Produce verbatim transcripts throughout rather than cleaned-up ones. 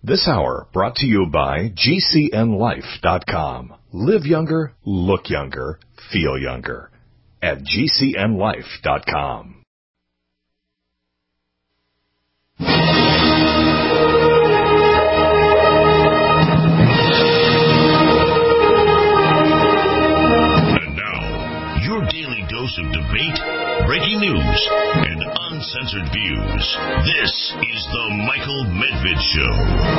This hour brought to you by G C N life dot com. Live younger, look younger, feel younger at G C N life dot com. And now, your daily dose of debate, breaking news, and uncensored views. This is the Michael Medved Show.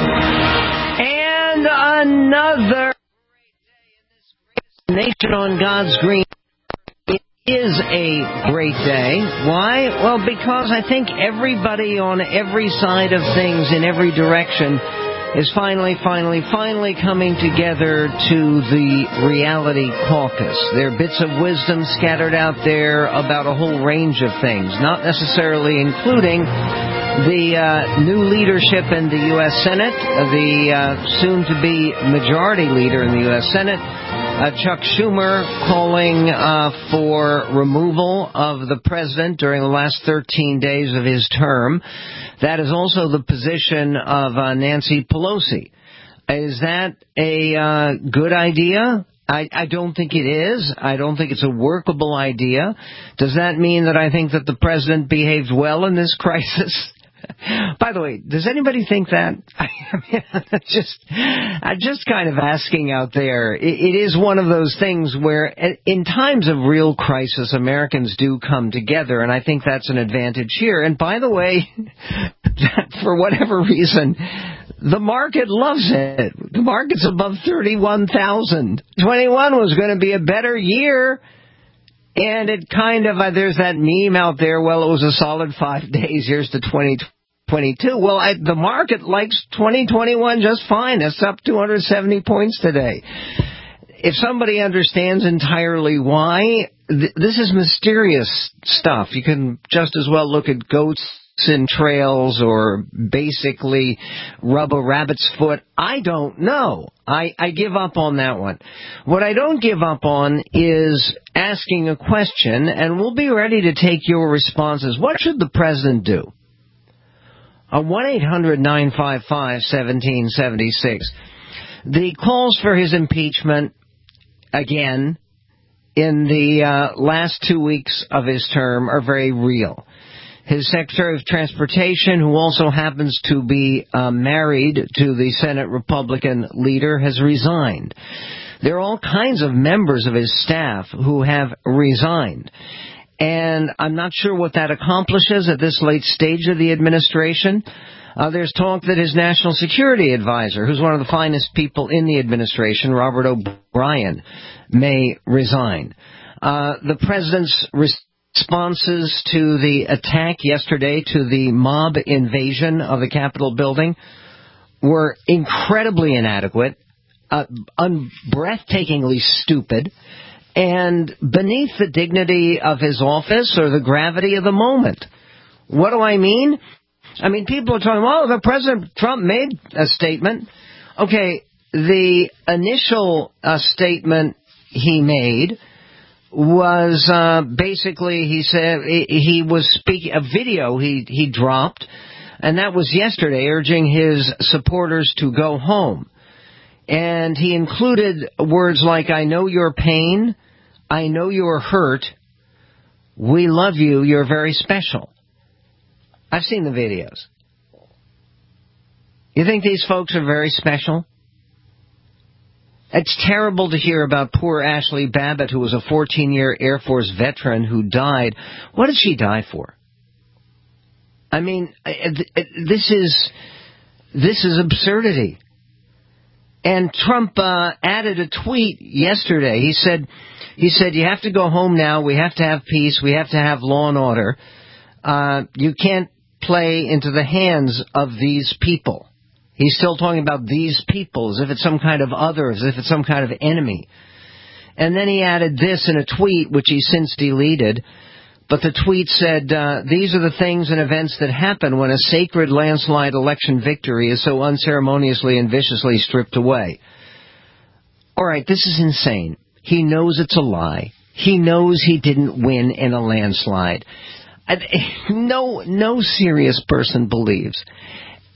And another great day in this greatest nation on God's green. It is a great day. Why? Well, because I think everybody on every side of things in every direction is finally, finally, finally coming together to the reality caucus. There are bits of wisdom scattered out there about a whole range of things, not necessarily including the uh, new leadership in the U S Senate, the uh, soon-to-be majority leader in the U S Senate, uh, Chuck Schumer, calling uh, for removal of the president during the last thirteen days of his term. That is also the position of uh, Nancy Pelosi. Is that a uh, good idea? I, I don't think it is. I don't think it's a workable idea. Does that mean that I think that the president behaved well in this crisis? By the way, does anybody think that? I mean, just, I'm just kind of asking out there. It, it is one of those things where, in times of real crisis, Americans do come together, and I think that's an advantage here. And by the way, for whatever reason, the market loves it. The market's above thirty-one thousand. twenty-one was going to be a better year. And it kind of, uh, there's that meme out there, well, it was a solid five days, here's to twenty twenty-two. Well, I, the market likes twenty twenty-one just fine. It's up two hundred seventy points today. If somebody understands entirely why, th- this is mysterious stuff. You can just as well look at goats in trails or basically rub a rabbit's foot. I don't know. I, I give up on that one. What I don't give up on is asking a question, and we'll be ready to take your responses. What should the president do? Uh, one eight hundred nine five five one seven seven six. The calls for his impeachment, again, in the uh, last two weeks of his term are very real. His Secretary of Transportation, who also happens to be uh, married to the Senate Republican leader, has resigned. There are all kinds of members of his staff who have resigned. And I'm not sure what that accomplishes at this late stage of the administration. Uh, there's talk that his national security advisor, who's one of the finest people in the administration, Robert O'Brien, may resign. Uh, the president's responses to the attack yesterday, to the mob invasion of the Capitol building, were incredibly inadequate, uh, un- breathtakingly stupid, and beneath the dignity of his office or the gravity of the moment. What do I mean? I mean, people are talking, well, the President Trump made a statement. Okay, the initial uh, statement he made was uh, basically, he said, he was speaking, a video he, he dropped, and that was yesterday, urging his supporters to go home. And he included words like, I know your pain, I know you're hurt, we love you, you're very special. I've seen the videos. You think these folks are very special? It's terrible to hear about poor Ashley Babbitt, who was a fourteen-year Air Force veteran who died. What did she die for? I mean, this is this is absurdity. And Trump uh, added a tweet yesterday. He said, he said, you have to go home now. We have to have peace. We have to have law and order. Uh, you can't play into the hands of these people. He's still talking about these people as if it's some kind of other, as if it's some kind of enemy. And then he added this in a tweet, which he since deleted. But the tweet said, uh, these are the things and events that happen when a sacred landslide election victory is so unceremoniously and viciously stripped away. All right, this is insane. He knows it's a lie. He knows he didn't win in a landslide. No, no serious person believes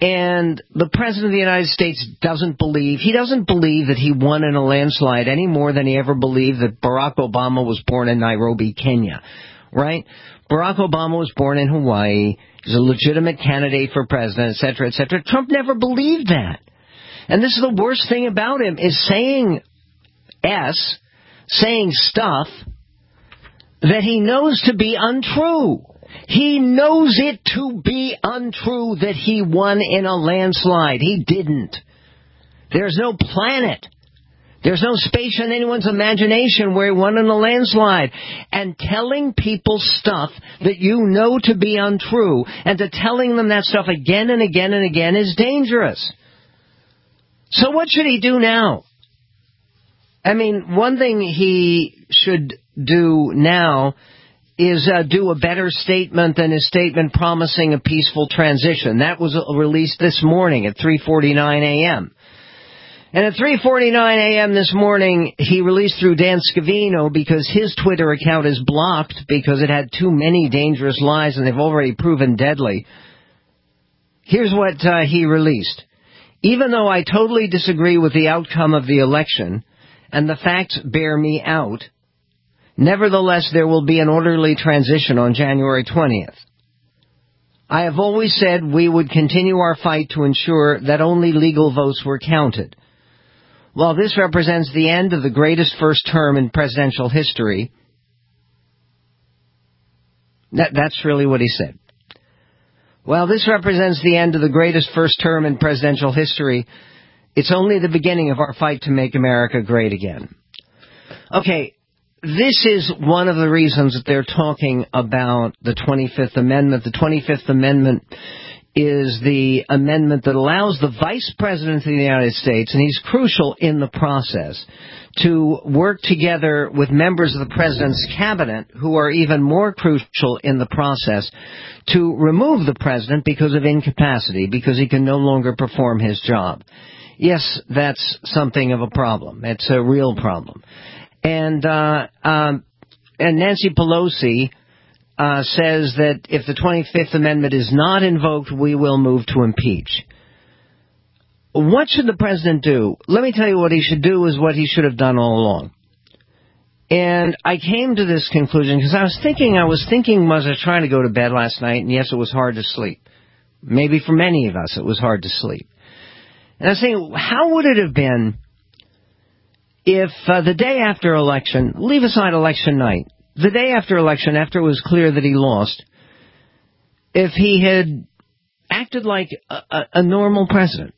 And the President of the United States doesn't believe, he doesn't believe that he won in a landslide any more than he ever believed that Barack Obama was born in Nairobi, Kenya, right? Barack Obama was born in Hawaii. He's a legitimate candidate for president, et cetera, et cetera. Trump never believed that. And this is the worst thing about him, is saying S, saying stuff that he knows to be untrue. He knows it to be untrue that he won in a landslide. He didn't. There's no planet. There's no space in anyone's imagination where he won in a landslide. And telling people stuff that you know to be untrue, and to telling them that stuff again and again and again, is dangerous. So what should he do now? I mean, one thing he should do now is uh, do a better statement than his statement promising a peaceful transition. That was released this morning at three forty-nine a.m. And at three forty-nine a.m. this morning, he released through Dan Scavino, because his Twitter account is blocked because it had too many dangerous lies and they've already proven deadly. Here's what uh, he released. Even though I totally disagree with the outcome of the election, and the facts bear me out, nevertheless, there will be an orderly transition on January twentieth. I have always said we would continue our fight to ensure that only legal votes were counted. While this represents the end of the greatest first term in presidential history, that, that's really what he said. While this represents the end of the greatest first term in presidential history, it's only the beginning of our fight to make America great again. Okay. This is one of the reasons that they're talking about the twenty-fifth Amendment. The twenty-fifth Amendment is the amendment that allows the Vice President of the United States, and he's crucial in the process, to work together with members of the President's cabinet, who are even more crucial in the process, to remove the President because of incapacity, because he can no longer perform his job. Yes, that's something of a problem. It's a real problem. And uh, um, and Nancy Pelosi uh, says that if the twenty-fifth Amendment is not invoked, we will move to impeach. What should the president do? Let me tell you what he should do is what he should have done all along. And I came to this conclusion because I was thinking, I was thinking as I was trying to go to bed last night, and yes, it was hard to sleep. Maybe for many of us, it was hard to sleep. And I was thinking, how would it have been if uh, the day after election, leave aside election night, the day after election, after it was clear that he lost, if he had acted like a, a, a normal president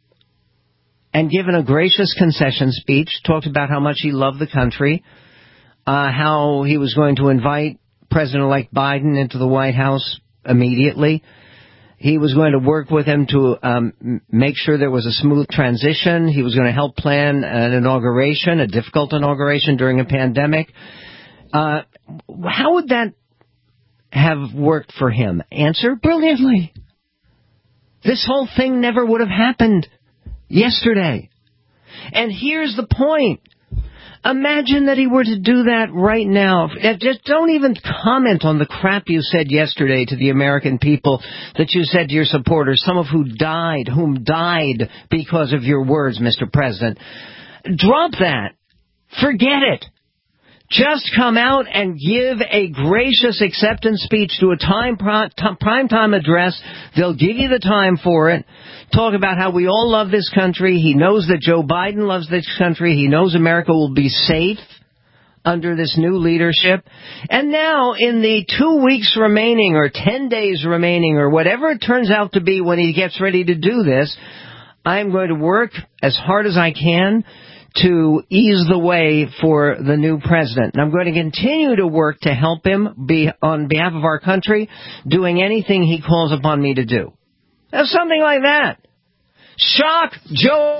and given a gracious concession speech, talked about how much he loved the country, uh, how he was going to invite President-elect Biden into the White House immediately. He was going to work with him to um, make sure there was a smooth transition. He was going to help plan an inauguration, a difficult inauguration during a pandemic. Uh, how would that have worked for him? Answer, brilliantly. This whole thing never would have happened yesterday. And here's the point. Imagine that he were to do that right now. Just don't even comment on the crap you said yesterday to the American people that you said to your supporters, some of who died, whom died because of your words, Mister President. Drop that. Forget it. Just come out and give a gracious acceptance speech to a time prime time address. They'll give you the time for it. Talk about how we all love this country. He knows that Joe Biden loves this country. He knows America will be safe under this new leadership. And now, in the two weeks remaining, or ten days remaining, or whatever it turns out to be when he gets ready to do this, I'm going to work as hard as I can to ease the way for the new president. And I'm going to continue to work to help him be on behalf of our country, doing anything he calls upon me to do. Now, something like that. Shock Joe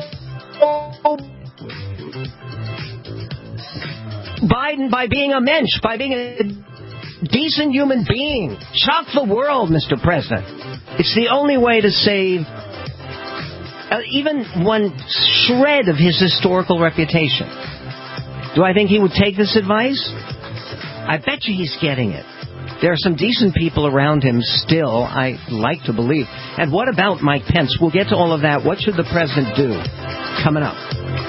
Biden by being a mensch, by being a decent human being. Shock the world, Mister President. It's the only way to save Uh, even one shred of his historical reputation. Do I think he would take this advice? I bet you he's getting it. There are some decent people around him still, I like to believe. And what about Mike Pence? We'll get to all of that. What should the president do? Coming up.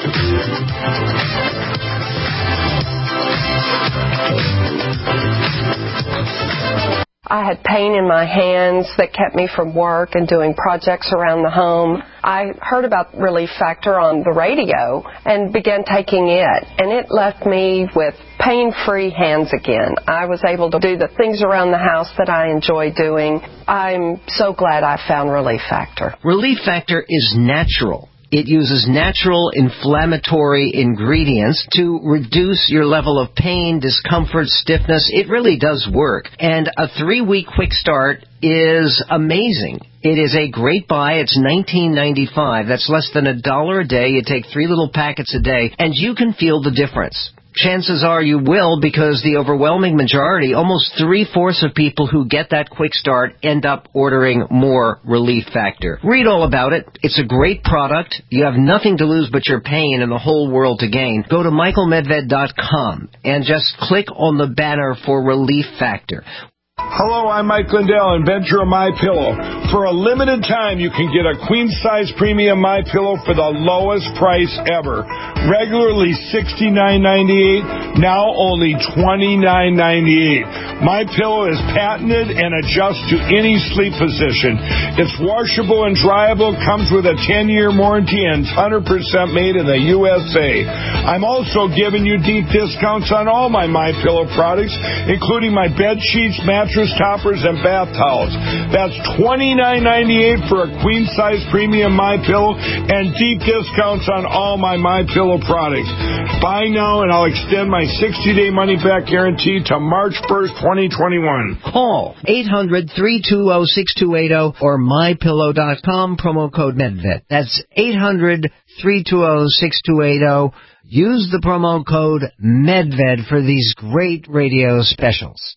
I had pain in my hands that kept me from work and doing projects around the home. I heard about Relief Factor on the radio and began taking it, and it left me with pain-free hands again. I was able to do the things around the house that I enjoy doing. I'm so glad I found Relief Factor. Relief Factor is natural. It uses natural inflammatory ingredients to reduce your level of pain, discomfort, stiffness. It really does work. And a three-week quick start is amazing. It is a great buy. It's nineteen ninety-five. That's less than a dollar a day. You take three little packets a day, and you can feel the difference. Chances are you will, because the overwhelming majority, almost three-fourths of people who get that quick start end up ordering more Relief Factor. Read all about it. It's a great product. You have nothing to lose but your pain and the whole world to gain. Go to michael medved dot com and just click on the banner for Relief Factor. Hello, I'm Mike Lindell, inventor of MyPillow. For a limited time, you can get a queen-size premium MyPillow for the lowest price ever. Regularly sixty-nine ninety-eight, now only twenty-nine ninety-eight. MyPillow is patented and adjusts to any sleep position. It's washable and dryable, comes with a ten-year warranty, and one hundred percent made in the U S A. I'm also giving you deep discounts on all my MyPillow products, including my bed sheets, mattress toppers, and bath towels. That's twenty-nine ninety-eight for a queen-size premium MyPillow, and deep discounts on all my MyPillow products. Buy now, and I'll extend my sixty-day money-back guarantee to March first, twenty twenty-one. Call eight hundred, three two zero, six two eight zero or my pillow dot com, promo code MedVet. That's eight hundred, three two zero, six two eight zero. Use the promo code MedVed for these great radio specials.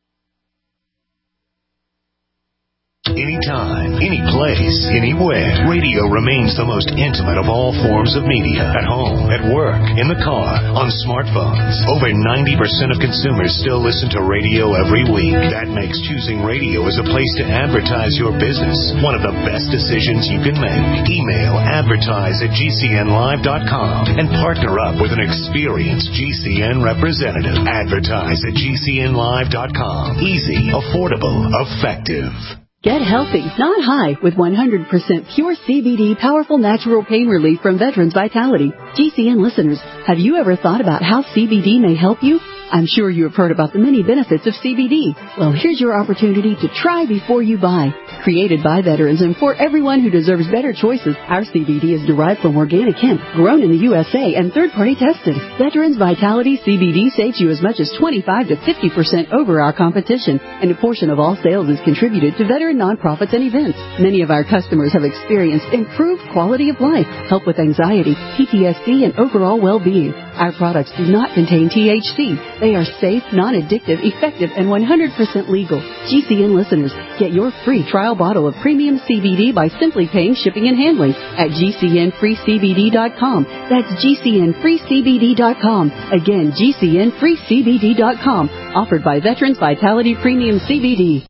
Anytime, any place, anywhere. Radio remains the most intimate of all forms of media. At home, at work, in the car, on smartphones. Over ninety percent of consumers still listen to radio every week. That makes choosing radio as a place to advertise your business one of the best decisions you can make. Email advertise at g c n live dot com and partner up with an experienced G C N representative. Advertise at g c n live dot com. Easy, affordable, effective. Get healthy, not high, with one hundred percent pure C B D powerful natural pain relief from Veterans Vitality. G C N listeners, have you ever thought about how C B D may help you? I'm sure you have heard about the many benefits of C B D. Well, here's your opportunity to try before you buy. Created by veterans and for everyone who deserves better choices, our C B D is derived from organic hemp, grown in the U S A and third-party tested. Veterans Vitality C B D saves you as much as twenty-five to fifty percent over our competition, and a portion of all sales is contributed to veteran nonprofits and events. Many of our customers have experienced improved quality of life, help with anxiety, P T S D, and overall well-being. Our products do not contain T H C. They are safe, non-addictive, effective, and one hundred percent legal. G C N listeners, get your free trial bottle of premium C B D by simply paying shipping and handling at g c n free c b d dot com. That's g c n free c b d dot com. Again, g c n free c b d dot com. Offered by Veterans Vitality Premium C B D.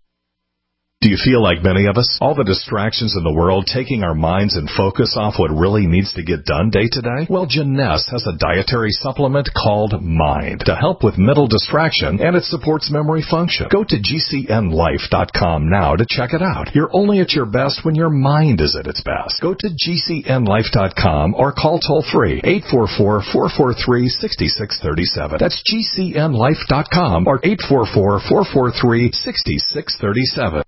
Do you feel like many of us? All the distractions in the world taking our minds and focus off what really needs to get done day to day? Well, Jeunesse has a dietary supplement called Mind to help with mental distraction, and it supports memory function. Go to g c n life dot com now to check it out. You're only at your best when your mind is at its best. Go to g c n life dot com or call toll-free eight four four, four four three, six six three seven. That's g c n life dot com or eight four four, four four three, six six three seven.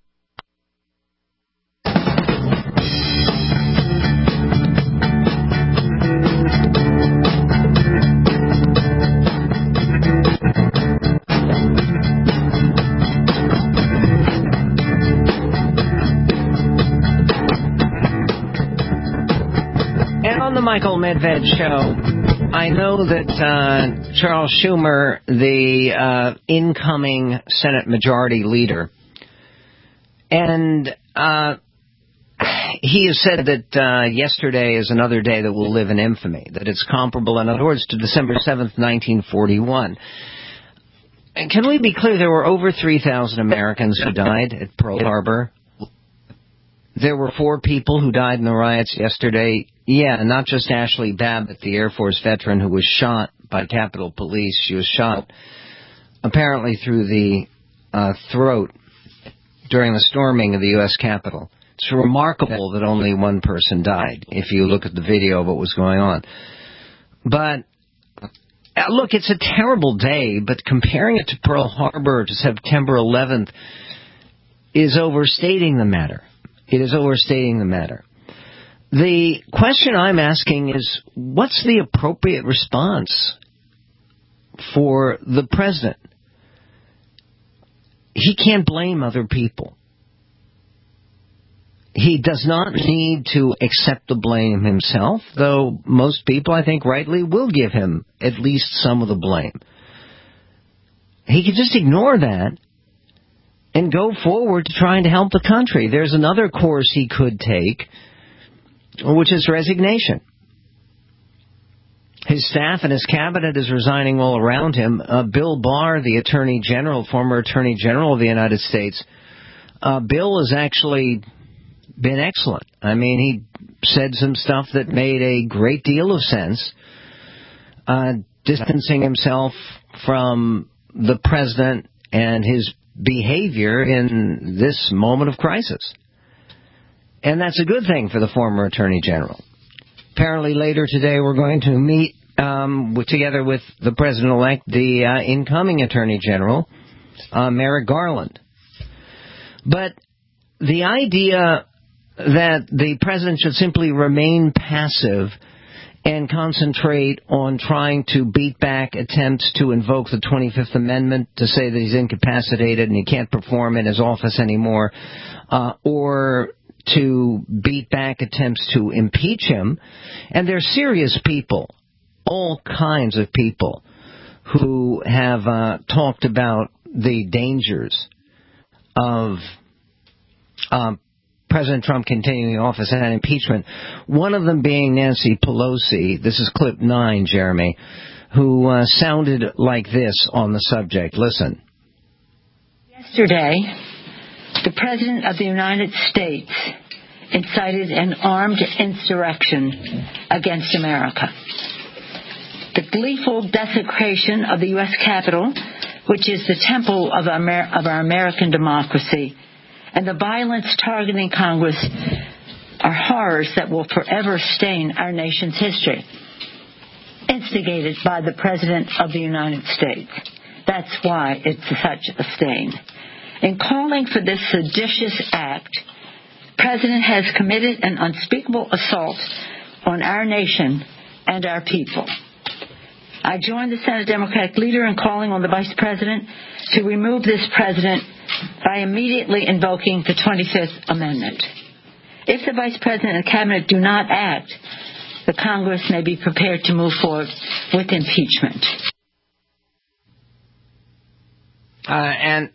The Michael Medved Show. I know that uh, Charles Schumer, the uh, incoming Senate Majority Leader, and uh, he has said that uh, yesterday is another day that will live in infamy, that it's comparable, in other words, to December seventh, nineteen forty-one. can we be clear? There were over three thousand Americans who died at Pearl Harbor. There were four people who died in the riots yesterday. Yeah, not just Ashley Babbitt, the Air Force veteran who was shot by Capitol Police. She was shot apparently through the uh, throat during the storming of the U S Capitol. It's remarkable that only one person died, if you look at the video of what was going on. But, uh, look, it's a terrible day, but comparing it to Pearl Harbor to September eleventh is overstating the matter. It is overstating the matter. The question I'm asking is, what's the appropriate response for the president? He can't blame other people. He does not need to accept the blame himself, though most people, I think, rightly will give him at least some of the blame. He could just ignore that and go forward to trying to help the country. There's another course he could take, which is resignation. His staff and his cabinet is resigning all around him. Uh, Bill Barr, the Attorney General, former Attorney General of the United States, uh, Bill has actually been excellent. I mean, he said some stuff that made a great deal of sense, uh, distancing himself from the president and his behavior in this moment of crisis. And that's a good thing for the former Attorney General. Apparently later today we're going to meet um, with, together with the President-elect, the uh, incoming Attorney General, uh, Merrick Garland. But the idea that the President should simply remain passive and concentrate on trying to beat back attempts to invoke the twenty-fifth Amendment to say that he's incapacitated and he can't perform in his office anymore, uh, or to beat back attempts to impeach him. And they're serious people, all kinds of people, who have uh, talked about the dangers of um, President Trump continuing in office and impeachment. One of them being Nancy Pelosi. This is clip nine, Jeremy, who uh, sounded like this on the subject. Listen. Yesterday, the President of the United States incited an armed insurrection against America. The gleeful desecration of the U S Capitol, which is the temple of, Amer- of our American democracy, and the violence targeting Congress are horrors that will forever stain our nation's history, instigated by the President of the United States. That's why it's such a stain. In calling for this seditious act, the President has committed an unspeakable assault on our nation and our people. I join the Senate Democratic leader in calling on the Vice President to remove this President by immediately invoking the twenty-fifth Amendment. If the Vice President and Cabinet do not act, the Congress may be prepared to move forward with impeachment. Uh, and,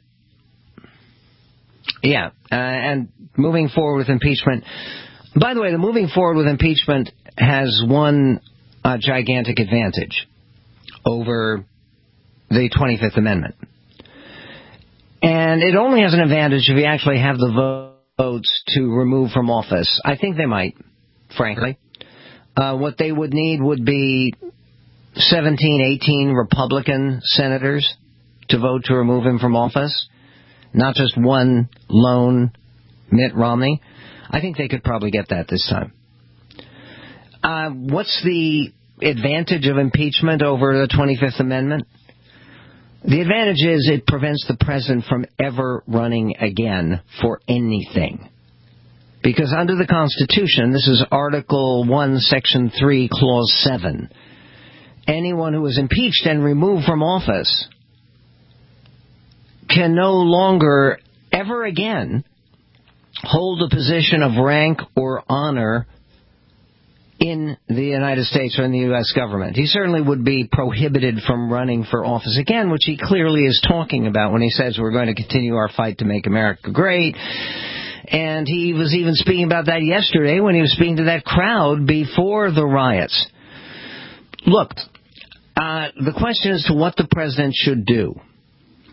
yeah, uh, and moving forward with impeachment. By the way, the moving forward with impeachment has one uh, gigantic advantage over the twenty-fifth Amendment. And it only has an advantage if you actually have the votes to remove from office. I think they might, frankly. Uh, what they would need would be seventeen, eighteen Republican senators to vote to remove him from office, not just one lone Mitt Romney. I think they could probably get that this time. Uh, what's the advantage of impeachment over the twenty-fifth Amendment? The advantage is it prevents the president from ever running again for anything. Because under the Constitution, this is Article one, Section three, Clause seven, anyone who is impeached and removed from office can no longer ever again hold a position of rank or honor in the United States or in the U S government. He certainly would be prohibited from running for office again, which he clearly is talking about when he says we're going to continue our fight to make America great. And he was even speaking about that yesterday when he was speaking to that crowd before the riots. Look, uh, the question as to what the president should do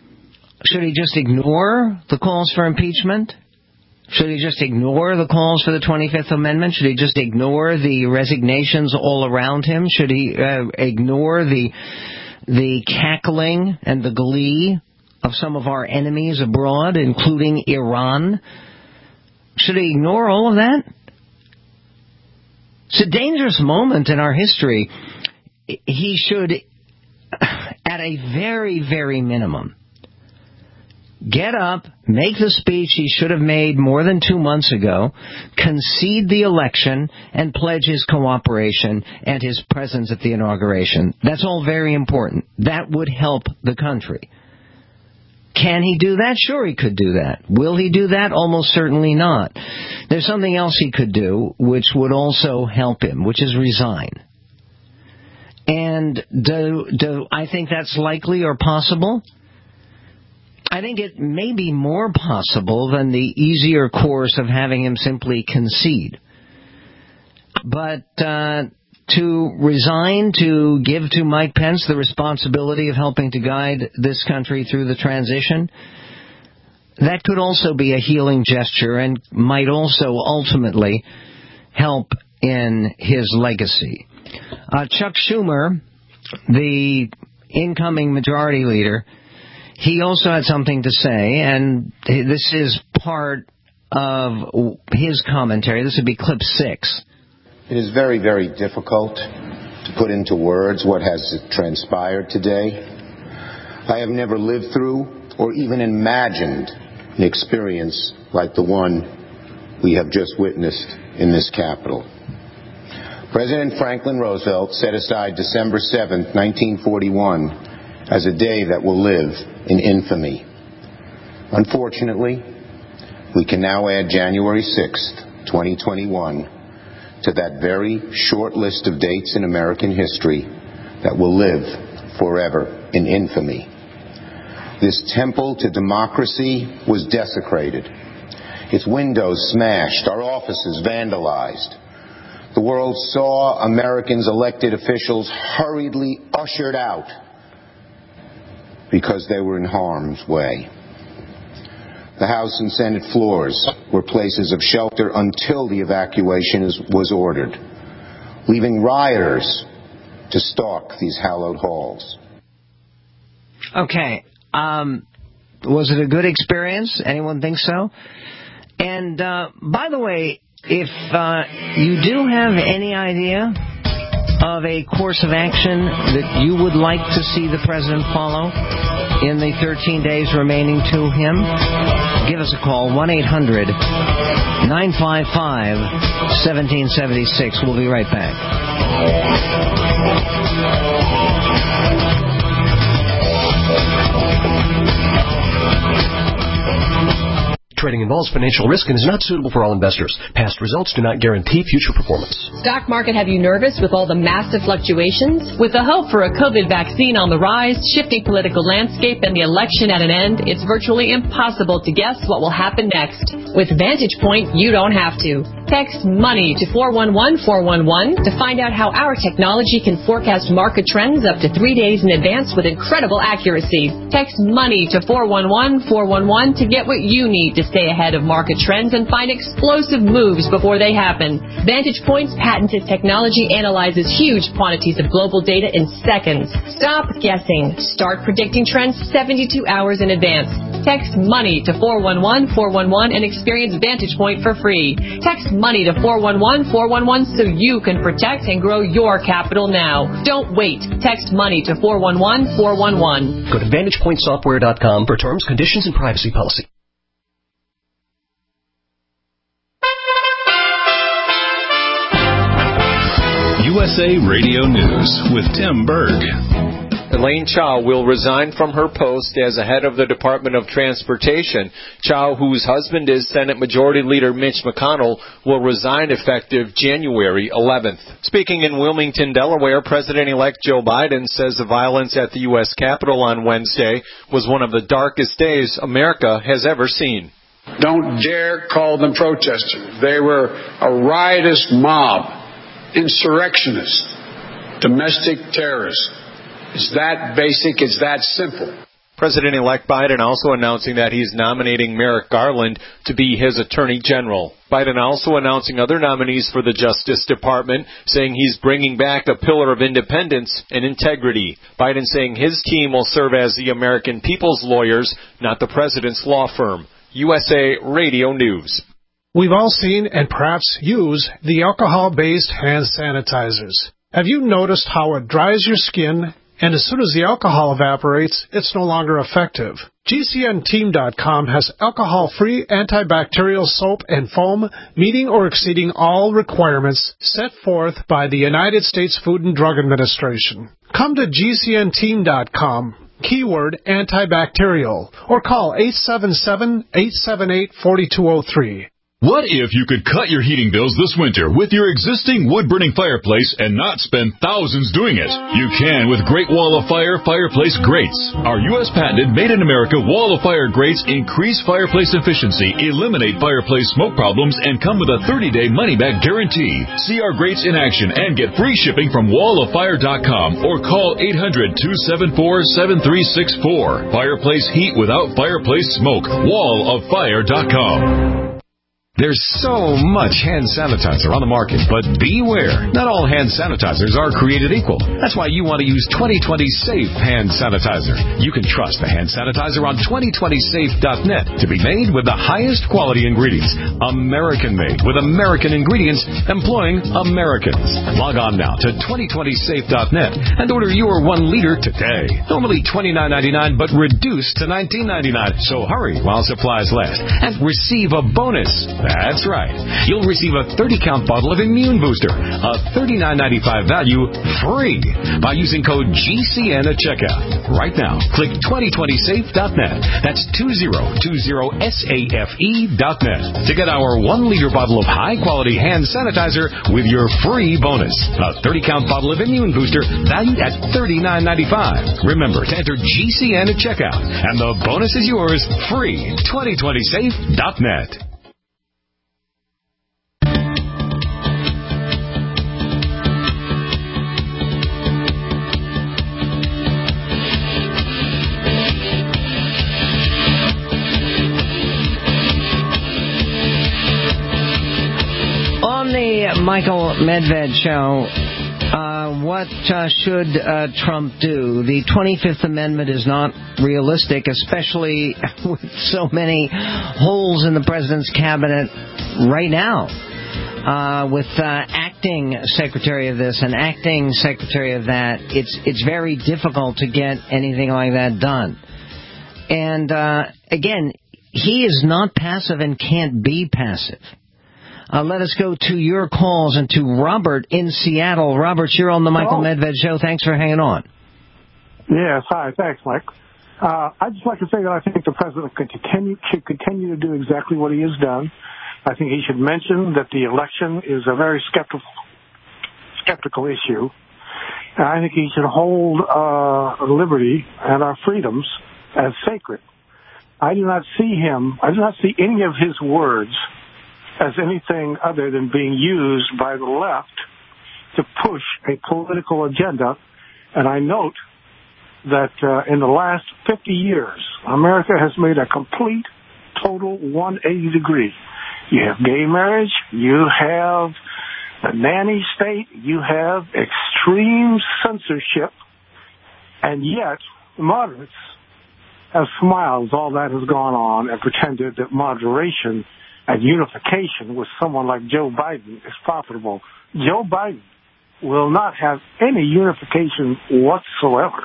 Should he just ignore the calls for impeachment? Should he just ignore the calls for the twenty-fifth Amendment? Should he just ignore the resignations all around him? Should he uh, ignore the the cackling and the glee of some of our enemies abroad, including Iran? Should he ignore all of that? It's a dangerous moment in our history. He should, at a very, very minimum, get up, make the speech he should have made more than two months ago, concede the election, and pledge his cooperation and his presence at the inauguration. That's all very important. That would help the country. Can he do that? Sure, he could do that. Will he do that? Almost certainly not. There's something else he could do which would also help him, which is resign. And do, do I think that's likely or possible? I think it may be more possible than the easier course of having him simply concede. But uh, to resign, to give to Mike Pence the responsibility of helping to guide this country through the transition, that could also be a healing gesture and might also ultimately help in his legacy. Uh, Chuck Schumer, the incoming majority leader, he also had something to say, and this is part of his commentary. This would be clip six. It is very, very difficult to put into words what has transpired today. I have never lived through or even imagined an experience like the one we have just witnessed in this Capitol. President Franklin Roosevelt set aside December seventh, nineteen forty-one, as a day that will live in infamy. Unfortunately, we can now add January sixth, twenty twenty-one, to that very short list of dates in American history that will live forever in infamy. This temple to democracy was desecrated, its windows smashed, our offices vandalized. The world saw Americans' elected officials hurriedly ushered out because they were in harm's way. The House and Senate floors were places of shelter until the evacuation was ordered, leaving rioters to stalk these hallowed halls. Okay. Um, was it a good experience? Anyone think so? And, uh, by the way, if uh, you do have any idea of a course of action that you would like to see the president follow in the thirteen days remaining to him, give us a call, one eight hundred nine five five one seven seven six. We'll be right back. Trading involves financial risk and is not suitable for all investors. Past results do not guarantee future performance. Stock market have you nervous with all the massive fluctuations? With the hope for a COVID vaccine on the rise, shifting political landscape, and the election at an end, it's virtually impossible to guess what will happen next. With Vantage Point, you don't have to. Text MONEY to four one one four one one to find out how our technology can forecast market trends up to three days in advance with incredible accuracy. Text MONEY to four one one four one one to get what you need to stay ahead of market trends and find explosive moves before they happen. Vantage Point's patented technology analyzes huge quantities of global data in seconds. Stop guessing. Start predicting trends seventy-two hours in advance. Text MONEY to four one one four one one and experience Vantage Point for free. Text MONEY to four one one four one one so you can protect and grow your capital now. Don't wait. Text MONEY to four one one four one one. Go to vantage point software dot com for terms, conditions, and privacy policy. U S A Radio News with Tim Berg. Elaine Chao will resign from her post as the head of the Department of Transportation. Chao, whose husband is Senate Majority Leader Mitch McConnell, will resign effective January eleventh. Speaking in Wilmington, Delaware, President-elect Joe Biden says the violence at the U S Capitol on Wednesday was one of the darkest days America has ever seen. Don't dare call them protesters. They were a riotous mob, insurrectionists, domestic terrorists. It's that basic. It's that simple. President-elect Biden also announcing that he's nominating Merrick Garland to be his Attorney General. Biden also announcing other nominees for the Justice Department, saying he's bringing back a pillar of independence and integrity. Biden saying his team will serve as the American people's lawyers, not the president's law firm. U S A Radio News. We've all seen and perhaps use the alcohol-based hand sanitizers. Have you noticed how it dries your skin, and as soon as the alcohol evaporates, it's no longer effective? G C N team dot com has alcohol-free antibacterial soap and foam meeting or exceeding all requirements set forth by the United States Food and Drug Administration. Come to G C N team dot com, keyword antibacterial, or call eight seven seven, eight seven eight, four two zero three. What if you could cut your heating bills this winter with your existing wood-burning fireplace and not spend thousands doing it? You can with Great Wall of Fire fireplace grates. Our U S patented made-in-America Wall of Fire grates increase fireplace efficiency, eliminate fireplace smoke problems, and come with a thirty-day money-back guarantee. See our grates in action and get free shipping from wall of fire dot com or call eight hundred, two seven four, seven three six four. Fireplace heat without fireplace smoke. wall of fire dot com. There's so much hand sanitizer on the market, but beware. Not all hand sanitizers are created equal. That's why you want to use twenty twenty Safe Hand Sanitizer. You can trust the hand sanitizer on twenty twenty safe dot net to be made with the highest quality ingredients. American-made with American ingredients employing Americans. Log on now to twenty twenty safe dot net and order your one liter today. Normally twenty-nine ninety-nine, but reduced to nineteen ninety-nine. So hurry while supplies last and receive a bonus. That's right. You'll receive a thirty count bottle of Immune Booster, a thirty-nine ninety-five value, free by using code G C N at checkout. Right now, click twenty twenty safe dot net. That's twenty twenty safe dot net to get our one liter bottle of high-quality hand sanitizer with your free bonus. A thirty count bottle of Immune Booster valued at thirty-nine ninety-five. Remember to enter G C N at checkout, and the bonus is yours free. twenty twenty safe dot net. The Michael Medved Show, uh, what uh, should uh, Trump do? The twenty-fifth Amendment is not realistic, especially with so many holes in the president's cabinet right now. Uh, with uh, acting secretary of this and acting secretary of that, it's it's very difficult to get anything like that done. And uh, again, he is not passive and can't be passive. Uh, let us go to your calls and to Robert in Seattle. Robert, you're on the Michael Hello. Medved Show. Thanks for hanging on. Yes, hi. Thanks, Mike. Uh, I'd just like to say that I think the president could continue, should continue to do exactly what he has done. I think he should mention that the election is a very skeptical, skeptical issue. And I think he should hold uh, liberty and our freedoms as sacred. I do not see him, I do not see any of his words as anything other than being used by the left to push a political agenda. And I note that uh, in the last fifty years, America has made a complete, total one hundred eighty degree. You have gay marriage, you have the nanny state, you have extreme censorship, and yet the moderates have smiled as all that has gone on and pretended that moderation and unification with someone like Joe Biden is profitable. Joe Biden will not have any unification whatsoever.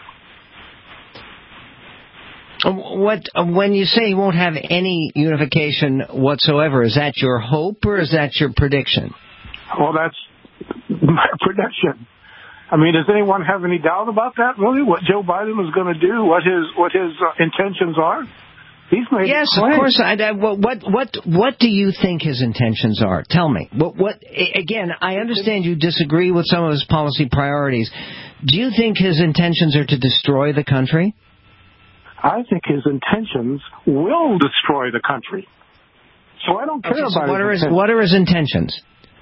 What when you say he won't have any unification whatsoever, is that your hope or is that your prediction? Well, that's my prediction. I mean, does anyone have any doubt about that? Really, what Joe Biden is going to do, what his what his uh, intentions are? He's made yes, of course. I, I, what what what do you think his intentions are? Tell me. What what again? I understand you disagree with some of his policy priorities. Do you think his intentions are to destroy the country? I think his intentions will destroy the country. So I don't care okay, so about what his are his intentions. what are his intentions?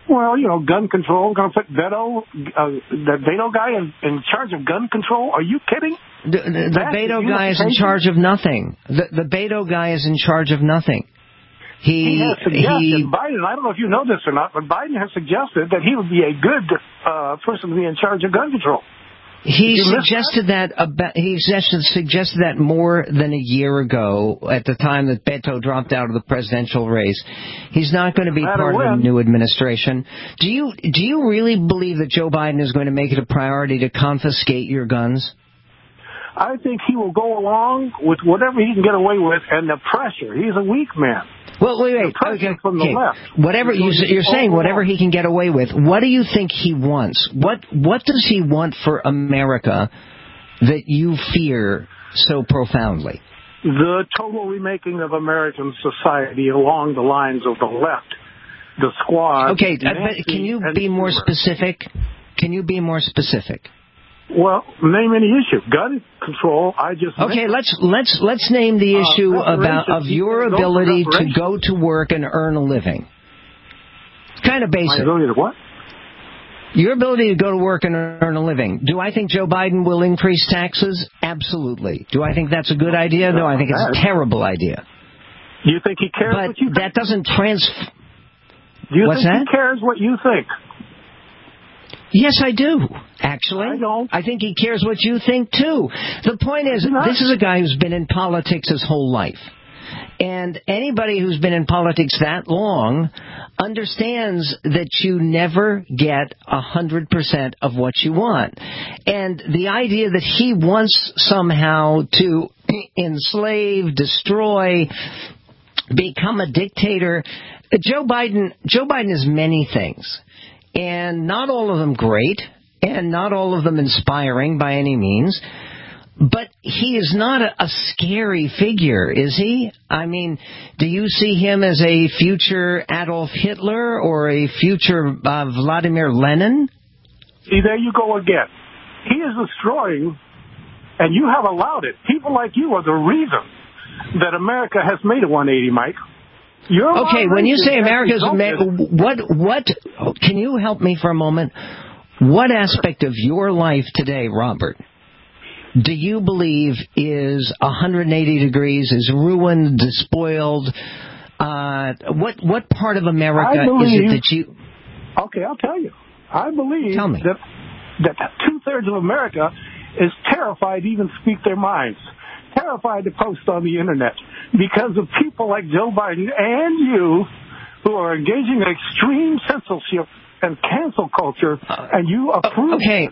Well, you know, gun control. Going to put Beto, uh, that Beto guy in, in charge of gun control? Are you kidding? The, the, the Beto guy is in charge of nothing. The, the Beto guy is in charge of nothing. He, he has suggested, he, Biden, I don't know if you know this or not, but Biden has suggested that he would be a good uh, person to be in charge of gun control. He suggested that? that about, he suggested, suggested that more than a year ago, at the time that Beto dropped out of the presidential race. He's not going to be part when. of the new administration. Do you do you really believe that Joe Biden is going to make it a priority to confiscate your guns? I think he will go along with whatever he can get away with and the pressure. He's a weak man. Well, wait, wait. Okay, from the okay. left. Whatever you, you're saying, whatever he can get away with. What do you think he wants? What What does he want for America that you fear so profoundly? The total remaking of American society along the lines of the left, the squad. Okay, but can you be more specific? Can you be more specific? Well, name any issue. Gun control, I just Okay, let's let's let's name the issue uh, about of your ability to go to work and earn a living. Kind of basic. My ability to what? Your ability to go to work and earn a living. Do I think Joe Biden will increase taxes? Absolutely. Do I think that's a good idea? No, I think it's a terrible idea. Do you think he cares but what you think? That doesn't trans... Do you What's think that? he cares what you think? Yes, I do, actually. I don't. I think he cares what you think, too. The point is, this is a guy who's been in politics his whole life. And anybody who's been in politics that long understands that you never get one hundred percent of what you want. And the idea that he wants somehow to enslave, destroy, become a dictator, Joe Biden, Joe Biden is many things. And not all of them great, and not all of them inspiring by any means. But he is not a, a scary figure, is he? I mean, do you see him as a future Adolf Hitler or a future uh, Vladimir Lenin? See, there you go again. He is destroying, and you have allowed it. People like you are the reason that America has made a one eighty, Mike. You're okay, when you say America's ma- what what can you help me for a moment? What aspect of your life today, Robert, do you believe is one hundred eighty degrees, is ruined, despoiled? Uh, what what part of America believe, is it that you... Okay, I'll tell you. I believe tell me. that, that two-thirds of America is terrified to even speak their minds, terrified to post on the Internet, because of people like Joe Biden and you who are engaging in extreme censorship and cancel culture, and you approve. Okay.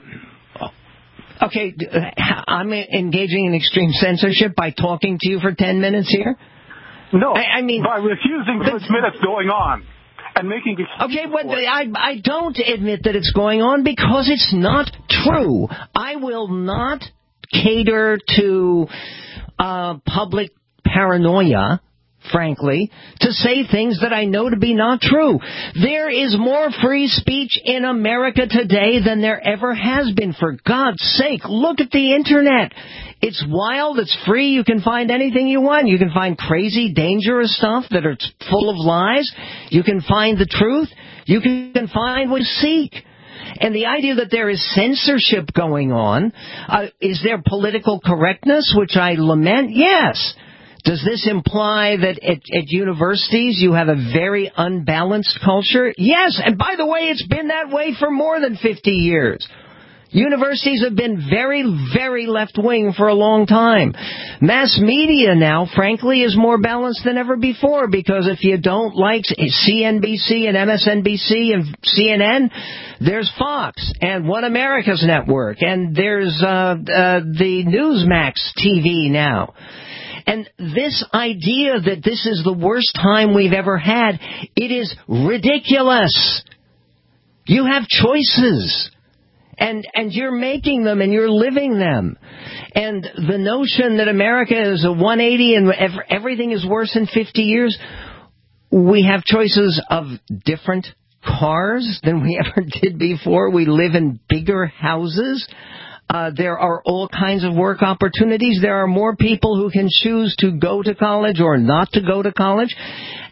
Okay, I'm engaging in extreme censorship by talking to you for ten minutes here? No, I, I mean, by refusing to admit it's going on and making Okay, well, I, I don't admit that it's going on because it's not true. I will not cater to uh, public paranoia, frankly, to say things that I know to be not true. There is more free speech in America today than there ever has been. For God's sake, look at the Internet. It's wild. It's free. You can find anything you want. You can find crazy, dangerous stuff that are full of lies. You can find the truth. You can find what you seek. And the idea that there is censorship going on, uh, is there political correctness, which I lament? Yes. Does this imply that at, at universities you have a very unbalanced culture? Yes. And by the way, it's been that way for more than fifty years. Universities have been very, very left-wing for a long time. Mass media now, frankly, is more balanced than ever before, because if you don't like C N B C and M S N B C and C N N, there's Fox and One America's Network, and there's uh, uh, the Newsmax T V now. And this idea that this is the worst time we've ever had, it is ridiculous. You have choices. And and you're making them and you're living them. And the notion that America is a one eighty and everything is worse in fifty years, we have choices of different cars than we ever did before. We live in bigger houses. Uh, there are all kinds of work opportunities. There are more people who can choose to go to college or not to go to college.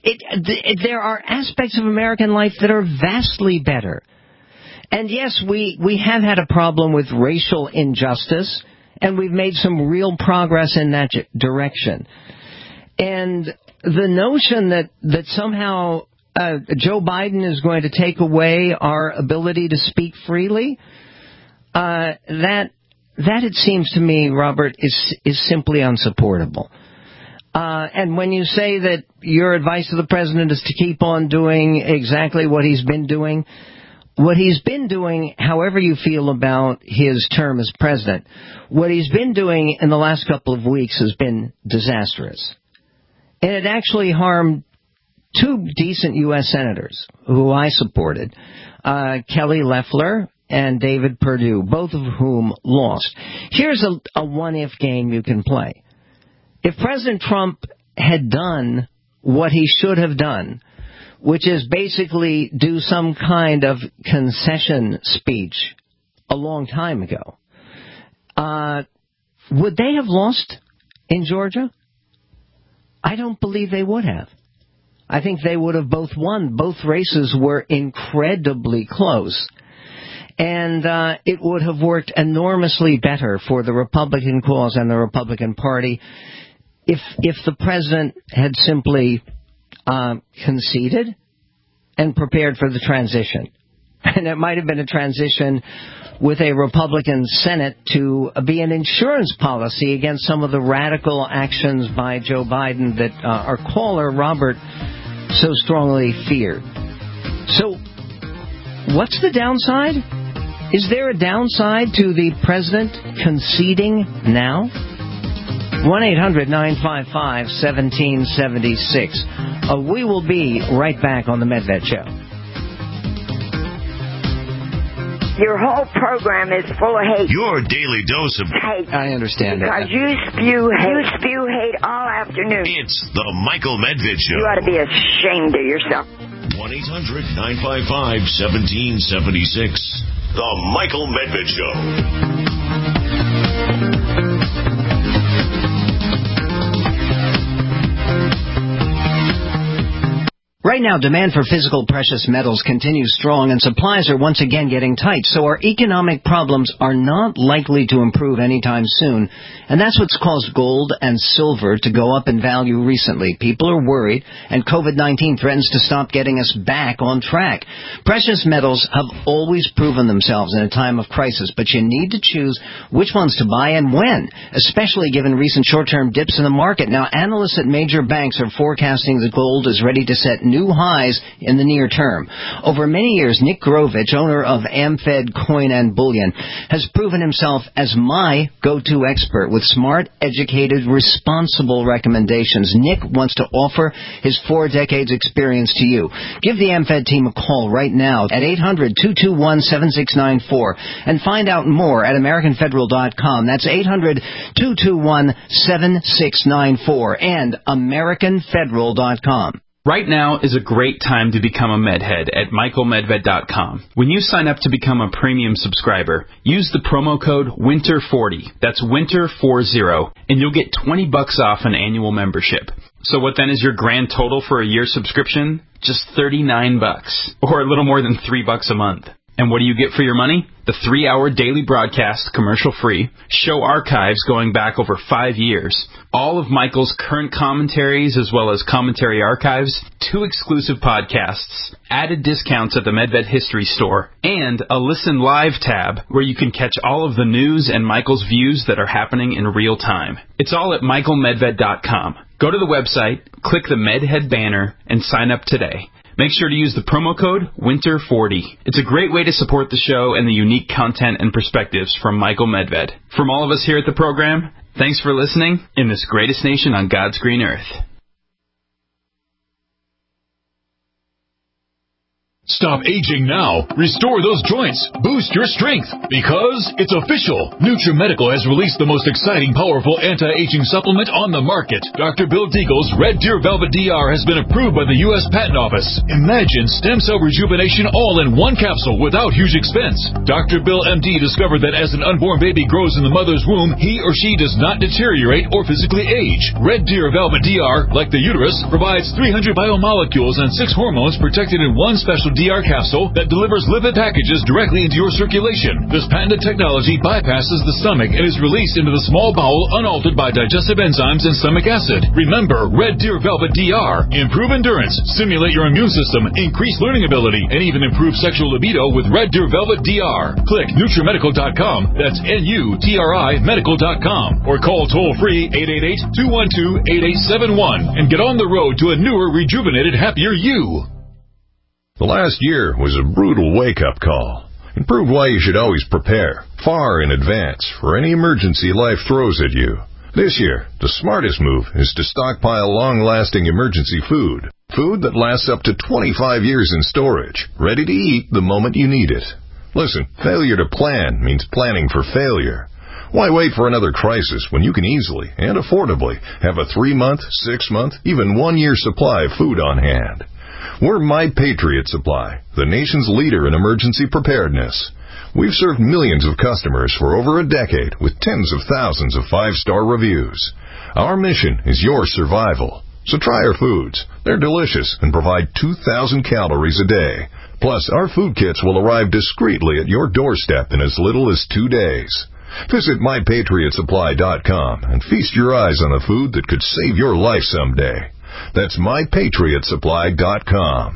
It, th- there are aspects of American life that are vastly better. And yes, we, we have had a problem with racial injustice, and we've made some real progress in that direction. And the notion that, that somehow uh, Joe Biden is going to take away our ability to speak freely, uh, that that it seems to me, Robert, is is simply unsupportable. Uh, and when you say that your advice to the president is to keep on doing exactly what he's been doing, what he's been doing, however you feel about his term as president, what he's been doing in the last couple of weeks has been disastrous. And it actually harmed two decent U S senators who I supported, uh, Kelly Loeffler and David Perdue, both of whom lost. Here's a, a what-if game you can play. If President Trump had done what he should have done, which is basically do some kind of concession speech a long time ago, uh, would they have lost in Georgia? I don't believe they would have. I think they would have both won. Both races were incredibly close. And uh, it would have worked enormously better for the Republican cause and the Republican Party if if the president had simply uh, conceded and prepared for the transition. And it might have been a transition with a Republican Senate to be an insurance policy against some of the radical actions by Joe Biden that uh, our caller, Robert, so strongly feared. So, what's the downside? Is there a downside to the president conceding now? one eight hundred nine five five one seven seven six. Uh, we will be right back on the Medved Show. Your whole program is full of hate. Your daily dose of hate. I understand because that. Because you spew hate. You spew hate all afternoon. It's the Michael Medved Show. You ought to be ashamed of yourself. one eight hundred nine five five one seven seven six. The Michael Medved Show. Right now, demand for physical precious metals continues strong and supplies are once again getting tight, so our economic problems are not likely to improve anytime soon. And that's what's caused gold and silver to go up in value recently. People are worried, and COVID nineteen threatens to stop getting us back on track. Precious metals have always proven themselves in a time of crisis, but you need to choose which ones to buy and when, especially given recent short-term dips in the market. Now, analysts at major banks are forecasting that gold is ready to set new highs in the near term. Over many years, Nick Grovich, owner of AmFed Coin and Bullion, has proven himself as my go-to expert with smart, educated, responsible recommendations. Nick wants to offer his four decades experience to you. Give the AmFed team a call right now at eight hundred two two one seven six nine four and find out more at American Federal dot com. That's eight hundred two two one seven six nine four and American Federal dot com. Right now is a great time to become a Medhead at Michael Medved dot com. When you sign up to become a premium subscriber, use the promo code winter forty. That's winter forty, and you'll get twenty bucks off an annual membership. So what then is your grand total for a year subscription? Just thirty-nine bucks, or a little more than three bucks a month. And what do you get for your money? The three-hour daily broadcast, commercial-free, show archives going back over five years, all of Michael's current commentaries as well as commentary archives, two exclusive podcasts, added discounts at the Medved History Store, and a Listen Live tab where you can catch all of the news and Michael's views that are happening in real time. It's all at Michael Medved dot com. Go to the website, click the Medhead banner, and sign up today. Make sure to use the promo code winter forty. It's a great way to support the show and the unique content and perspectives from Michael Medved. From all of us here at the program, thanks for listening in this greatest nation on God's green earth. Stop aging now. Restore those joints. Boost your strength. Because it's official. NutriMedical has released the most exciting, powerful anti-aging supplement on the market. Doctor Bill Deagle's Red Deer Velvet D R has been approved by the U S Patent Office. Imagine stem cell rejuvenation all in one capsule without huge expense. Doctor Bill M D discovered that as an unborn baby grows in the mother's womb, he or she does not deteriorate or physically age. Red Deer Velvet D R, like the uterus, provides three hundred biomolecules and six hormones protected in one special D R capsule that delivers lipid packages directly into your circulation. This patented technology bypasses the stomach and is released into the small bowel unaltered by digestive enzymes and stomach acid. Remember, Red Deer Velvet D R. Improve endurance, stimulate your immune system, increase learning ability, and even improve sexual libido with Red Deer Velvet D R. Click NutriMedical dot com. That's N U T R I Medical dot com. Or call toll-free eight eight eight, two one two, eight eight seven one and get on the road to a newer, rejuvenated, happier you. The last year was a brutal wake-up call. It proved why you should always prepare, far in advance, for any emergency life throws at you. This year, the smartest move is to stockpile long-lasting emergency food. Food that lasts up to twenty-five years in storage, ready to eat the moment you need it. Listen, failure to plan means planning for failure. Why wait for another crisis when you can easily and affordably have a three-month, six-month, even one-year supply of food on hand? We're My Patriot Supply, the nation's leader in emergency preparedness. We've served millions of customers for over a decade with tens of thousands of five-star reviews. Our mission is your survival. So try our foods. They're delicious and provide two thousand calories a day. Plus, our food kits will arrive discreetly at your doorstep in as little as two days. Visit My Patriot Supply dot com and feast your eyes on the food that could save your life someday. That's My Patriot Supply dot com.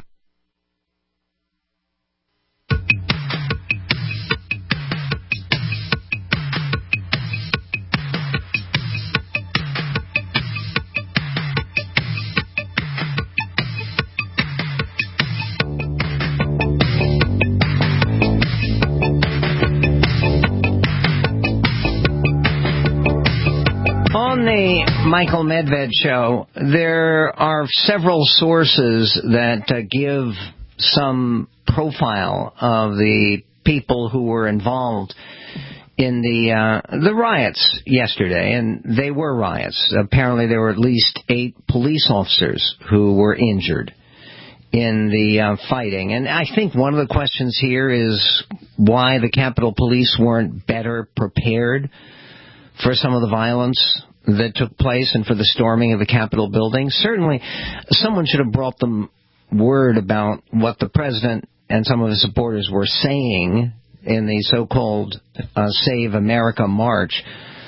On the Michael Medved Show, there are several sources that uh, give some profile of the people who were involved in the uh, the riots yesterday, and they were riots. Apparently, there were at least eight police officers who were injured in the uh, fighting. And I think one of the questions here is why the Capitol Police weren't better prepared for some of the violence that took place and for the storming of the Capitol building. Certainly, someone should have brought them word about what the president and some of his supporters were saying in the so-called uh, Save America March.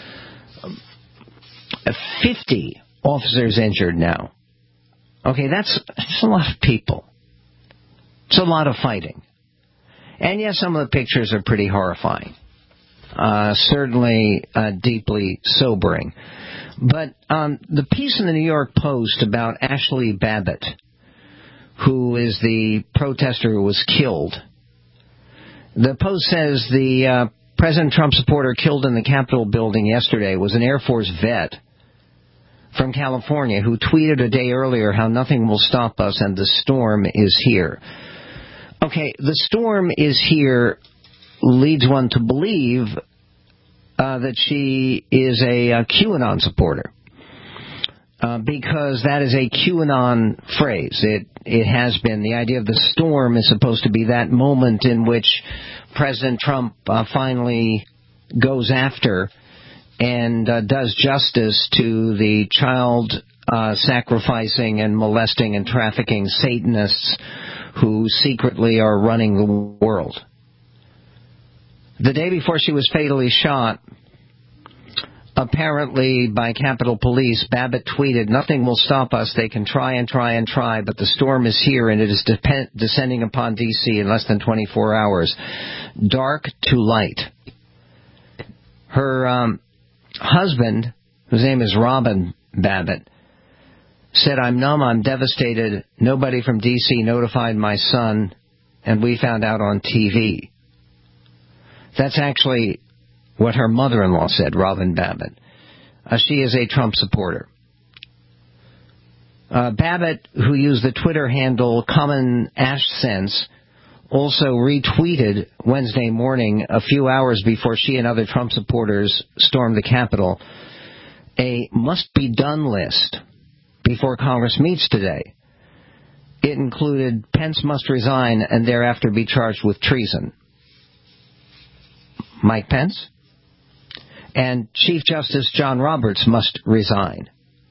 fifty officers injured now. Okay, that's, that's a lot of people. It's a lot of fighting. And yes, some of the pictures are pretty horrifying. Uh, certainly uh, deeply sobering. But um, the piece in the New York Post about Ashley Babbitt, who is the protester who was killed, the Post says the uh, President Trump supporter killed in the Capitol building yesterday was an Air Force vet from California who tweeted a day earlier how nothing will stop us and the storm is here. Okay, the storm is here leads one to believe uh, that she is a, a QAnon supporter, uh, because that is a QAnon phrase. It it has been. The idea of the storm is supposed to be that moment in which President Trump uh, finally goes after and uh, does justice to the child uh, sacrificing and molesting and trafficking Satanists who secretly are running the world. The day before she was fatally shot, apparently by Capitol Police, Babbitt tweeted, "Nothing will stop us. They can try and try and try, but the storm is here and it is de- descending upon D C in less than twenty-four hours. Dark to light." Her um, husband, whose name is Robin Babbitt, said, "I'm numb, I'm devastated. Nobody from D C notified my son, and we found out on T V." That's actually what her mother-in-law said, Robin Babbitt. Uh, she is a Trump supporter. Uh, Babbitt, who used the Twitter handle Common Ash Sense, also retweeted Wednesday morning, a few hours before she and other Trump supporters stormed the Capitol, a must-be-done list before Congress meets today. It included Pence must resign and thereafter be charged with treason. Mike Pence and Chief Justice John Roberts must resign.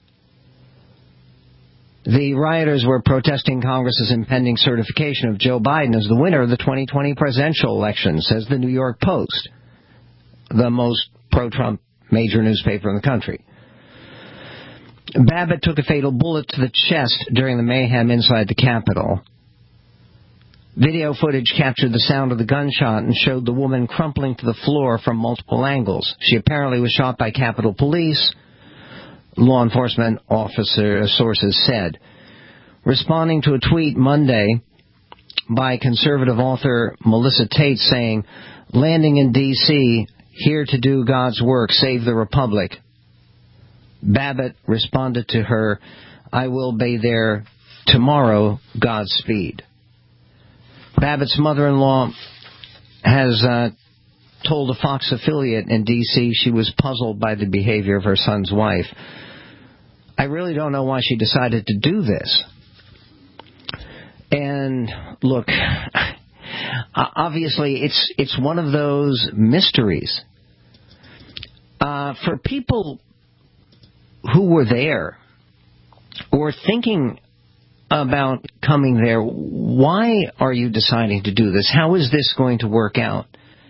The rioters were protesting Congress's impending certification of Joe Biden as the winner of the twenty twenty presidential election, says the New York Post, the most pro-Trump major newspaper in the country. Babbitt took a fatal bullet to the chest during the mayhem inside the Capitol. Video footage captured the sound of the gunshot and showed the woman crumpling to the floor from multiple angles. She apparently was shot by Capitol Police, law enforcement officer sources said. Responding to a tweet Monday by conservative author Melissa Tate saying, "Landing in D C, here to do God's work, save the Republic," Babbitt responded to her, "I will be there tomorrow, Godspeed." Babbitt's mother-in-law has uh, told a Fox affiliate in D C she was puzzled by the behavior of her son's wife. I really don't know why she decided to do this. And look, obviously it's it's one of those mysteries. Uh, for people who were there or thinking about coming there, why are you deciding to do this? How is this going to work out?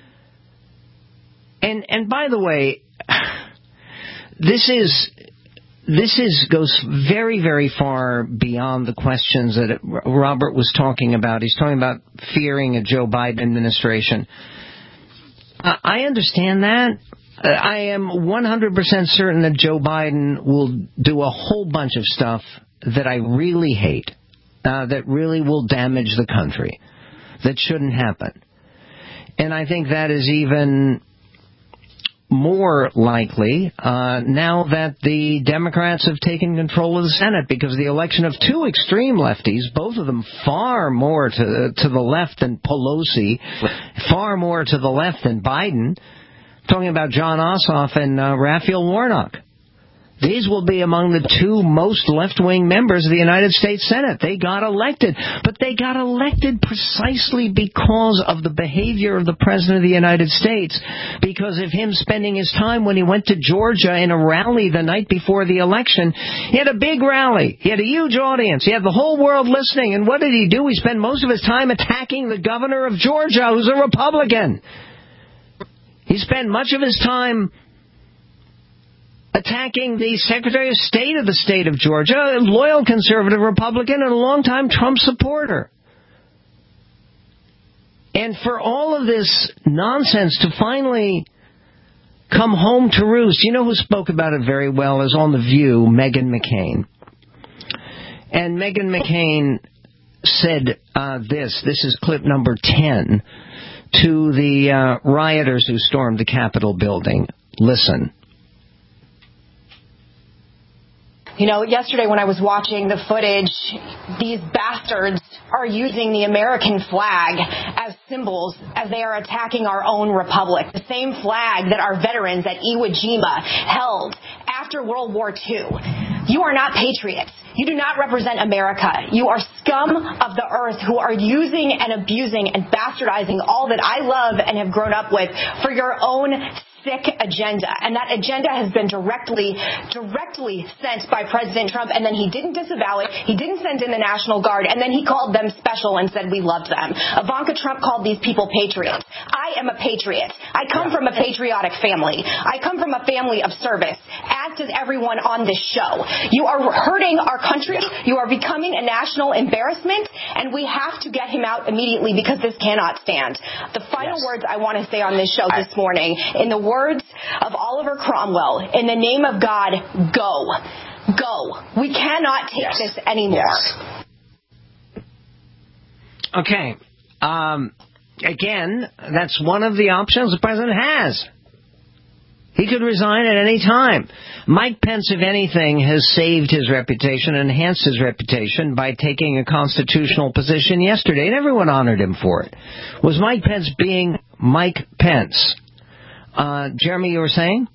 And and by the way, this is this is goes very, very far beyond the questions that Robert was talking about. He's talking about fearing a Joe Biden administration. I understand that. I am one hundred percent certain that Joe Biden will do a whole bunch of stuff that I really hate, uh, that really will damage the country, that shouldn't happen. And I think that is even more likely uh, now that the Democrats have taken control of the Senate, because the election of two extreme lefties, both of them far more to, to the left than Pelosi, far more to the left than Biden, talking about John Ossoff and uh, Raphael Warnock. These will be among the two most left-wing members of the United States Senate. They got elected, but they got elected precisely because of the behavior of the President of the United States, because of him spending his time when he went to Georgia in a rally the night before the election. He had a big rally. He had a huge audience. He had the whole world listening. And what did he do? He spent most of his time attacking the governor of Georgia, who's a Republican. He spent much of his time attacking the Secretary of State of the state of Georgia, a loyal conservative Republican and a longtime Trump supporter. And for all of this nonsense to finally come home to roost, you know who spoke about it very well is on The View, Meghan McCain. And Meghan McCain said uh, this, this is clip number ten, to the uh, rioters who stormed the Capitol building. Listen. You know, yesterday when I was watching the footage, these bastards are using the American flag as symbols as they are attacking our own republic. The same flag that our veterans at Iwo Jima held after World War Two. You are not patriots. You do not represent America. You are scum of the earth who are using and abusing and bastardizing all that I love and have grown up with for your own sick agenda. And that agenda has been directly, directly sent by President Trump. And then he didn't disavow it. He didn't send in the National Guard. And then he called them special and said we loved them. Ivanka Trump called these people patriots. I am a patriot. I come from a patriotic family. I come from a family of service, as does everyone on this show. You are hurting our country. You are becoming a national embarrassment. And we have to get him out immediately because this cannot stand. The final yes. words I want to say on this show I, this morning, in the words of Oliver Cromwell, in the name of God, go. Go. We cannot take yes. this anymore. Yes. Okay. Um, again, that's one of the options the president has. He could resign at any time. Mike Pence, if anything, has saved his reputation, enhanced his reputation by taking a constitutional position yesterday, and everyone honored him for it. Was Mike Pence being Mike Pence? Uh, Jeremy, you were saying?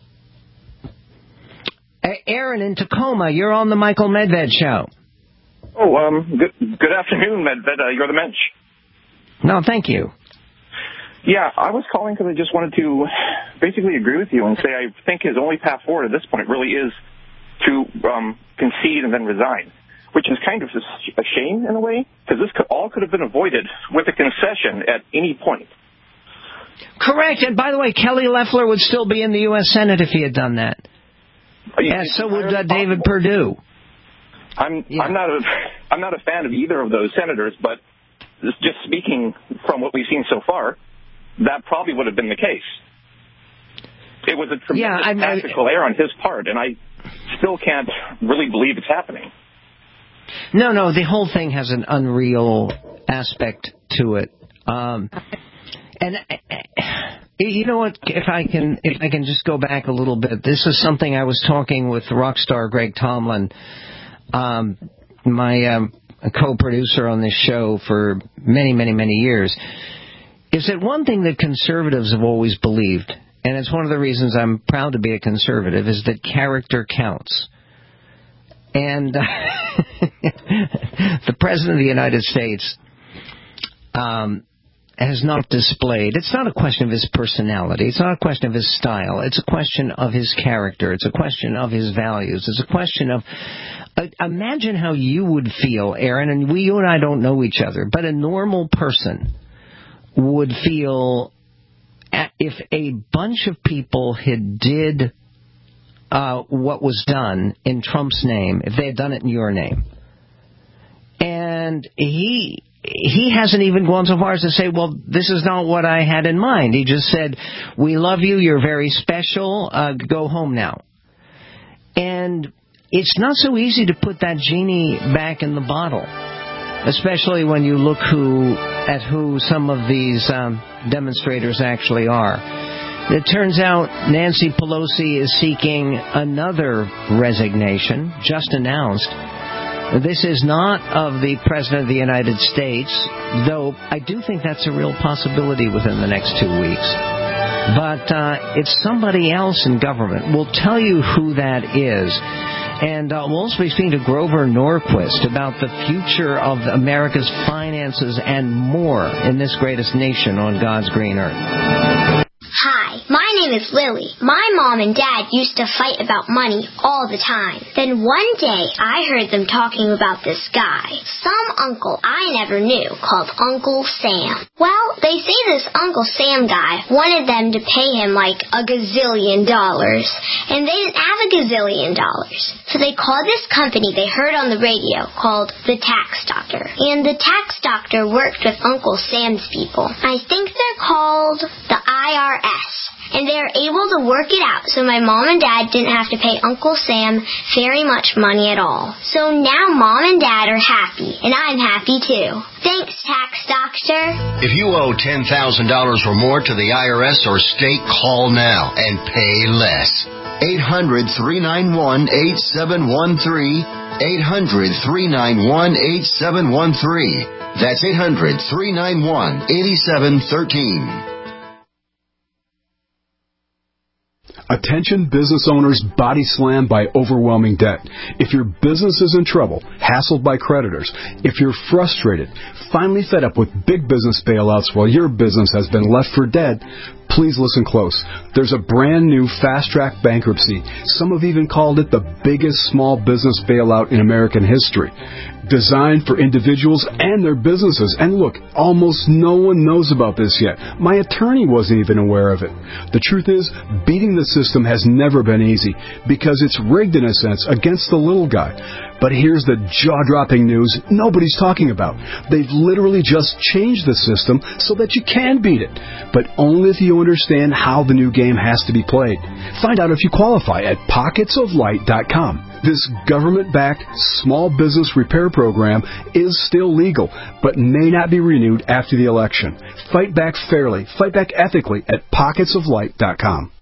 Aaron in Tacoma, you're on the Michael Medved show. Oh, um, good, good afternoon, Medved. Uh, you're the mensch. No, thank you. Yeah, I was calling because I just wanted to basically agree with you and say I think his only path forward at this point really is to um, concede and then resign, which is kind of a shame in a way, because this could, all could have been avoided with a concession at any point. Correct. And by the way, Kelly Loeffler would still be in the U S Senate if he had done that. Yeah, so would uh, David Perdue. I'm yeah. I'm not a I'm not a fan of either of those senators, but just speaking from what we've seen so far, that probably would have been the case. It was a tremendous yeah, tactical error on his part, and I still can't really believe it's happening. No, no, the whole thing has an unreal aspect to it. Um, and uh, you know what? If I can, if I can just go back a little bit, this is something I was talking with rock star Greg Tomlin, um, my um, co-producer on this show for many, many, many years. Is that one thing that conservatives have always believed, and it's one of the reasons I'm proud to be a conservative, is that character counts. And uh, the President of the United States um, has not displayed, it's not a question of his personality, it's not a question of his style, it's a question of his character, it's a question of his values, it's a question of, uh, imagine how you would feel, Aaron, and we, you and I don't know each other, but a normal person would feel if a bunch of people had did uh, what was done in Trump's name, if they had done it in your name. And he he hasn't even gone so far as to say, well, this is not what I had in mind. He just said, we love you, you're very special, uh, go home now. And it's not so easy to put that genie back in the bottle, especially when you look who at who some of these um, demonstrators actually are. It turns out Nancy Pelosi is seeking another resignation, just announced. This is not of the President of the United States, though I do think that's a real possibility within the next two weeks. But uh, it's somebody else in government. We'll tell you who that is. And uh, we'll also be speaking to Grover Norquist about the future of America's finances and more in this greatest nation on God's green earth. Hi, my name is Lily. My mom and dad used to fight about money all the time. Then one day, I heard them talking about this guy, some uncle I never knew, called Uncle Sam. Well, they say this Uncle Sam guy wanted them to pay him like a gazillion dollars, and they didn't have a gazillion dollars. So they called this company they heard on the radio called the Tax Doctor. And the Tax Doctor worked with Uncle Sam's people. I think they're called the I R S. And they are able to work it out so my mom and dad didn't have to pay Uncle Sam very much money at all. So now mom and dad are happy, and I'm happy too. Thanks, Tax Doctor. If you owe ten thousand dollars or more to the I R S or state, call now and pay less. eight hundred, three nine one, eight seven one three. eight hundred, three nine one, eight seven one three. That's eight hundred, three nine one, eight seven one three. Attention business owners body slammed by overwhelming debt. If your business is in trouble, hassled by creditors, if you're frustrated, finally fed up with big business bailouts while your business has been left for dead, please listen close. There's a brand new fast-track bankruptcy. Some have even called it the biggest small business bailout in American history. Designed for individuals and their businesses. And look, almost no one knows about this yet. My attorney wasn't even aware of it. The truth is, beating the system has never been easy because it's rigged in a sense against the little guy. But here's the jaw-dropping news nobody's talking about. They've literally just changed the system so that you can beat it, but only if you understand how the new game has to be played. Find out if you qualify at pockets of light dot com. This government-backed small business repair program is still legal, but may not be renewed after the election. Fight back fairly, fight back ethically at pockets of light dot com.